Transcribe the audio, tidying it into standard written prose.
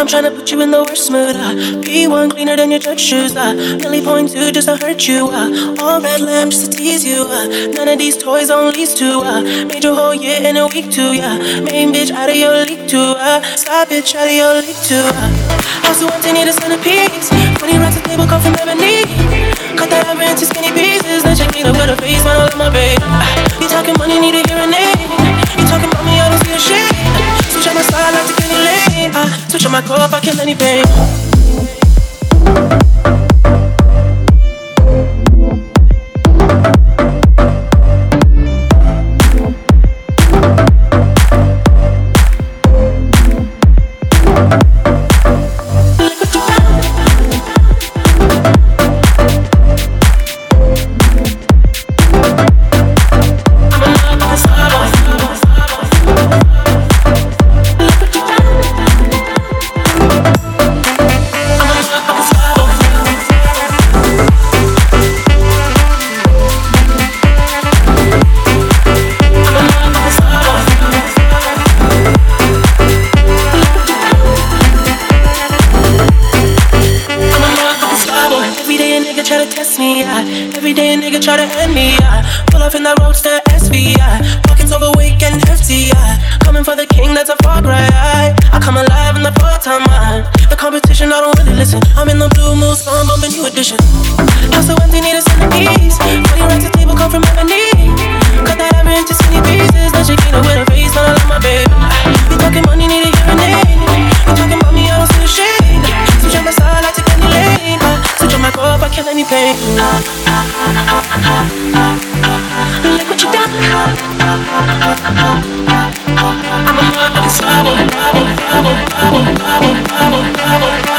I'm tryna put you in the worst mood. P1 cleaner than your church shoes. Millie point two just to hurt you. All red lamb just to tease you. None of these toys on lease to. Made your whole year in a week too. Main bitch out of your league too. Side bitch out of your league too. House so empty, need a centerpiece. 20 racks a table come from ebony. Cut that ever into skinny pieces. Then check me up with a face, man, all of my babe. You talking money, need a hearing aid. You talking about me, I don't see a shit. Switch on my side like to Kenny Lane. Switch on my core if I kill any pain. Every day a nigga try to end me, pull off in that roadster SV, pockets overweight and hefty, coming for the king, that's a far cry. I come alive in the part-time mind. The competition, I don't really listen. I'm in the blue moon, so I'm bumping new edition. House so empty, need a centerpiece. 20 racks a table come from ebony. Cut that ever into skinny pieces. Now she clean up with a face, man, I love my baby. You talking money, need a hearing aid. You talking about me, I don't see a shade. Switch on my side, like to Kenny Lane. Switch on my core if I kill any pain. Look what you done. I'm a motherfucking slobber.